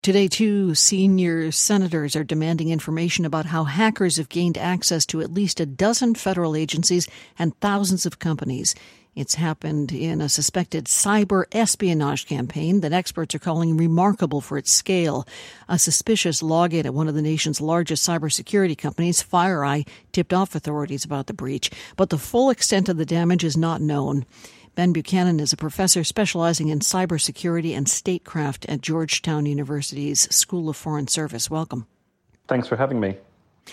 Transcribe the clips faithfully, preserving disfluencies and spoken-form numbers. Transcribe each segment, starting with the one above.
Today, two senior senators are demanding information about how hackers have gained access to at least a dozen federal agencies and thousands of companies. It's happened in a suspected cyber espionage campaign that experts are calling remarkable for its scale. A suspicious login at one of the nation's largest cybersecurity companies, FireEye, tipped off authorities about the breach, but the full extent of the damage is not known. Ben Buchanan is a professor specializing in cybersecurity and statecraft at Georgetown University's School of Foreign Service. Welcome. Thanks for having me.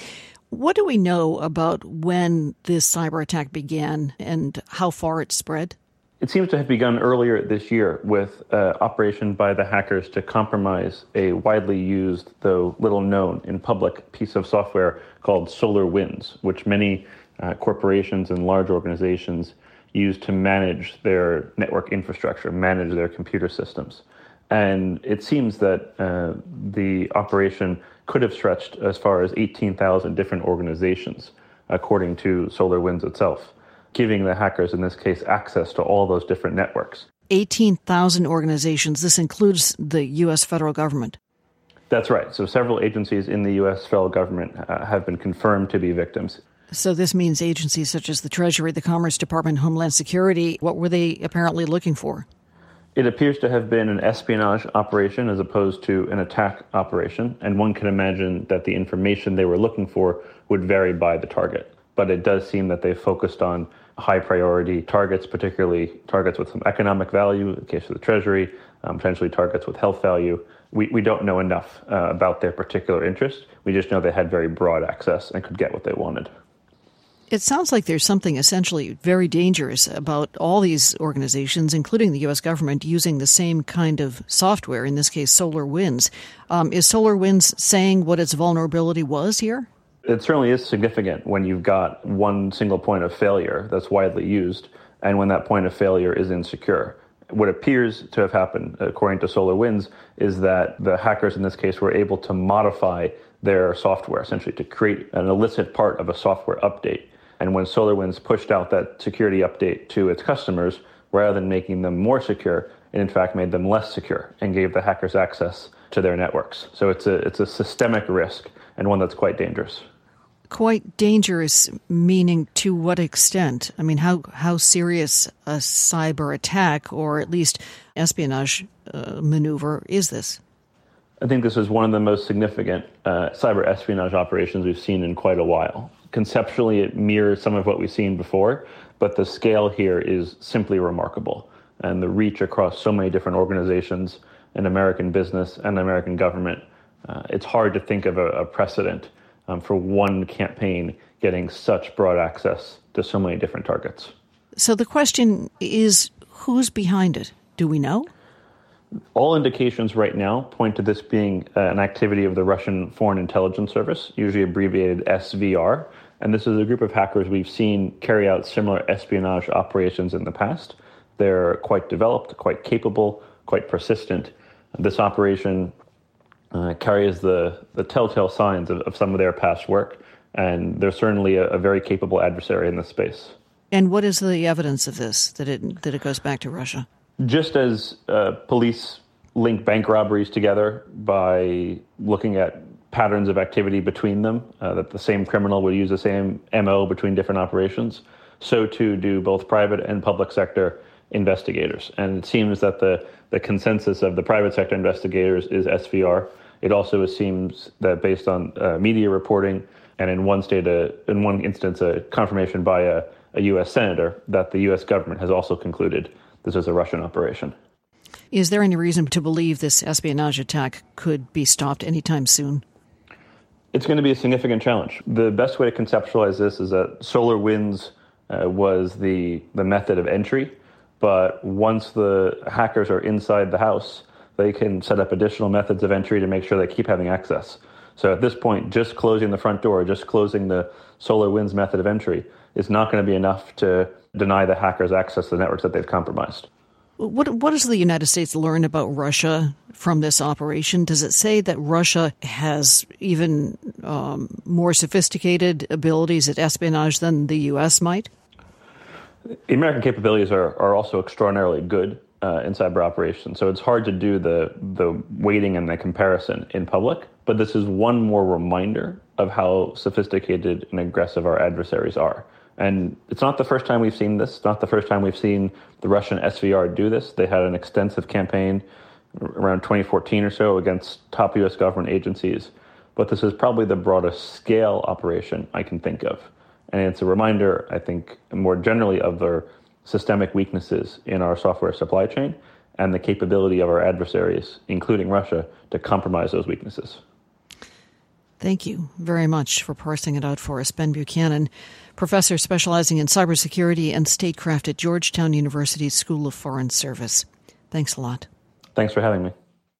What do we know about when this cyber attack began and how far it spread? It seems to have begun earlier this year with an operation by the hackers to compromise a widely used, though little known in public, piece of software called SolarWinds, which many uh, corporations and large organizations use to manage their network infrastructure, manage their computer systems. And it seems that uh, the operation could have stretched as far as eighteen thousand different organizations, according to SolarWinds itself, giving the hackers, in this case, access to all those different networks. eighteen thousand organizations. This includes the U S federal government. That's right. So several agencies in the U S federal government uh, have been confirmed to be victims. So this means agencies such as the Treasury, the Commerce Department, Homeland Security. What were they apparently looking for? It appears to have been an espionage operation as opposed to an attack operation, and one can imagine that the information they were looking for would vary by the target. But it does seem that they focused on high-priority targets, particularly targets with some economic value, in the case of the Treasury, um, potentially targets with health value. We, we don't know enough uh, about their particular interest. We just know they had very broad access and could get what they wanted. It sounds like there's something essentially very dangerous about all these organizations, including the U S government, using the same kind of software, in this case, SolarWinds. Um, is SolarWinds saying what its vulnerability was here? It certainly is significant when you've got one single point of failure that's widely used, and when that point of failure is insecure. What appears to have happened, according to SolarWinds, is that the hackers in this case were able to modify their software, essentially to create an illicit part of a software update. And when SolarWinds pushed out that security update to its customers, rather than making them more secure, it in fact made them less secure and gave the hackers access to their networks. So it's a it's a systemic risk, and one that's quite dangerous. Quite dangerous, meaning to what extent? I mean, how, how serious a cyber attack, or at least espionage uh, maneuver, is this? I think this is one of the most significant uh, cyber espionage operations we've seen in quite a while. Conceptually, it mirrors some of what we've seen before, but the scale here is simply remarkable. And the reach across so many different organizations and American business and the American government, uh, it's hard to think of a, a precedent um, for one campaign getting such broad access to so many different targets. So the question is, who's behind it? Do we know? All indications right now point to this being uh, an activity of the Russian Foreign Intelligence Service, usually abbreviated S V R. And this is a group of hackers we've seen carry out similar espionage operations in the past. They're quite developed, quite capable, quite persistent. This operation uh, carries the, the telltale signs of, of some of their past work, and they're certainly a, a very capable adversary in this space. And what is the evidence of this, that it that it goes back to Russia? Just as uh, police link bank robberies together by looking at patterns of activity between them, uh, that the same criminal would use the same M O between different operations, so too do both private and public sector investigators. And it seems that the, the consensus of the private sector investigators is S V R. It also seems that based on uh, media reporting, and in one state, uh, in one instance, a confirmation by a, a U S senator, that the U S government has also concluded this is a Russian operation. Is there any reason to believe this espionage attack could be stopped anytime soon? It's going to be a significant challenge. The best way to conceptualize this is that SolarWinds uh, was the, the method of entry, but once the hackers are inside the house, they can set up additional methods of entry to make sure they keep having access. So at this point, just closing the front door, just closing the SolarWinds method of entry is not going to be enough to deny the hackers access to the networks that they've compromised. What what does the United States learn about Russia from this operation? Does it say that Russia has even um, more sophisticated abilities at espionage than the U S might? The American capabilities are, are also extraordinarily good, uh, in cyber operations. So it's hard to do the the weighting and the comparison in public. But this is one more reminder of how sophisticated and aggressive our adversaries are. And it's not the first time we've seen this. It's not the first time we've seen the Russian S V R do this. They had an extensive campaign around twenty fourteen or so against top U S government agencies. But this is probably the broadest scale operation I can think of. And it's a reminder, I think, more generally of their systemic weaknesses in our software supply chain and the capability of our adversaries, including Russia, to compromise those weaknesses. Thank you very much for parsing it out for us. Ben Buchanan, professor specializing in cybersecurity and statecraft at Georgetown University's School of Foreign Service. Thanks a lot. Thanks for having me.